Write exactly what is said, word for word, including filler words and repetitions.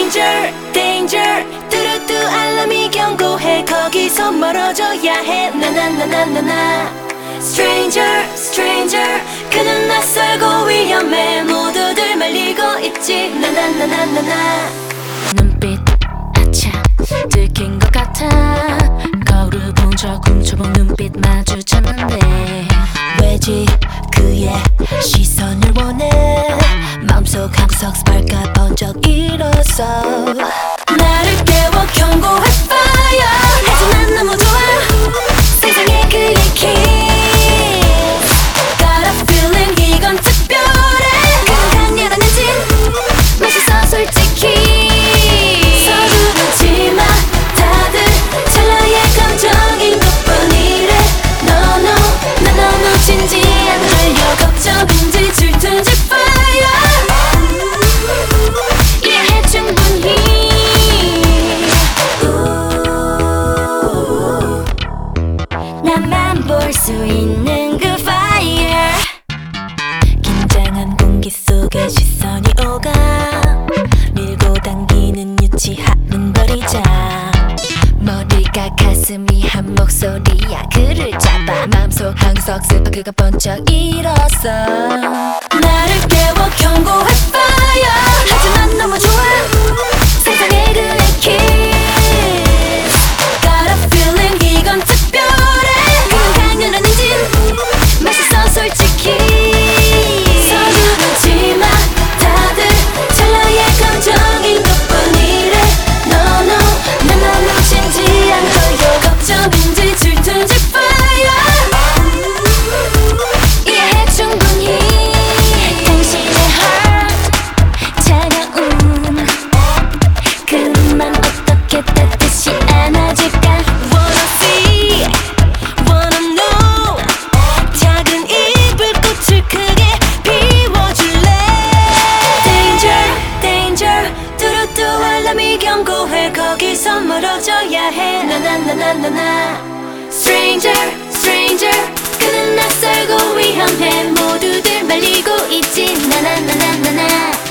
Danger, danger 뚜루뚜 알람이 경고해 거기서 멀어져야 해 나나나나나나 Stranger, stranger 그는 낯설고 위험해 모두들 말리고 있지 나나나나나나 눈빛 아차 들킨 것 같아 거울을 본 적 훔쳐본 눈빛 마주쳤는데 왜지 그의 시선을 원해 마음속 한구석 스파크가 번쩍 일었어 나를 깨워 경고할 fire 하지만 너무 좋아 세상에 그의 kiss Got a feeling 이건 특별해 그는 강렬한 엔진 멋있어 솔직히 서두르지 마 다들 찰나의 감정인 것뿐이래 No no 난 너무 진지한 달려 걱정인지 질투인지 fire 이해해 충분히 나만 볼 수 있는 그 fire 긴장한 공기 속에 시선이 오가 밀고 당기는 유치한 버리자 머리가 가슴이 한 목소리야 그를 잡아 마음속 항석 스파크가 번쩍 일었어 나를 깨워 경고할 fire 하지만 너무 좋아 세상에 그의 kiss Got a feeling 이건 특별해 그는 강렬한 엔진 맛있어 솔직히 서두르지 마 다들 찰나의 감정인 것뿐이래 No no 난 너무 진지한 거요 걱정인지 질투인지 fire 이해해 충분히 당신의 heart 차가운 그만 어떻게 따뜻이 안아줄까 Wanna see wanna know 작은 이불 꽃을 크게 피워줄래 Danger danger 뚜루뚜 알람이 경고해 거기서 멀어져야 해 나나나나나나 Stranger stranger 그는 낯설고 위험해 모두들 말리고 있지 나나나나나나